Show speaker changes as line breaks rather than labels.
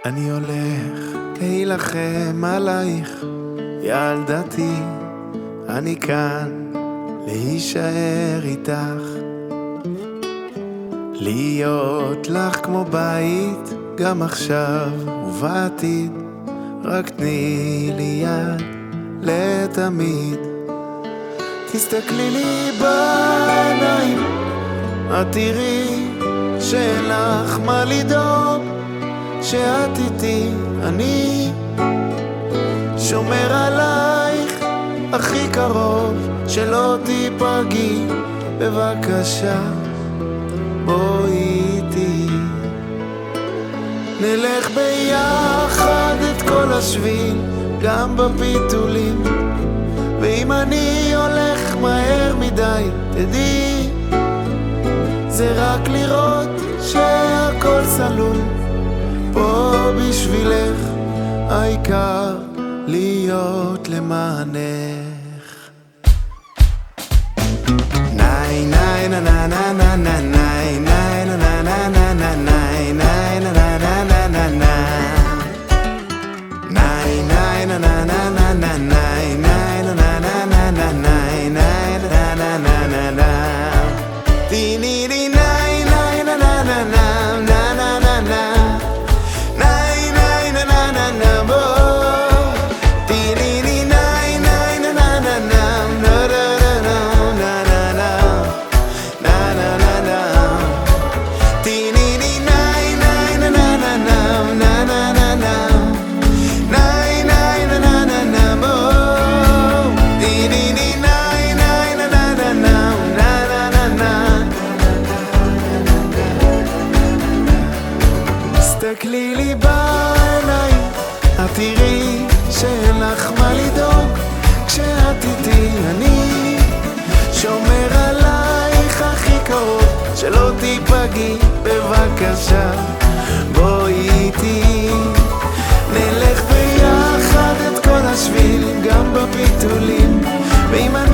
אני הולך להילחם עלייך, ילדתי, אני כאן להישאר איתך, להיות לך כמו בית, גם עכשיו ובעתיד, רק תני לי יד לתמיד. תסתכלי לי בעיניים, את תראי שאין לך מה לדאוג, שאת איתי, אני שומר עלייך הכי קרוב, שלא תיפגעי, בבקשה בואי איתי. נלך ביחד את כל השביל, גם בפיתולים, ואם אני הולך מהר מדי, תדעי, זה רק לראות שהכל סלול פה בשבילך, העיקר להיות למענך. ניי ניי נה נה נה נה נה ניי ניי נה נה נה נה נה ניי ניי נה נה נה נה נה ניי ניי נה נה נה נה נה ניי ניי נה נה נה נה נה ניי ניי נה נה נה נה נה די ני די ניי ניי נה נה נה נה נה נה נה תסתכלי לי בעיניים, את תראי שאין לך מה לדאוג, כשאת איתי אני שומר עלייך הכי קרוב, שלא תיפגעי, בבקשה בואי איתי. נלך ביחד את כל השביל, גם בפיתולים, ואם אני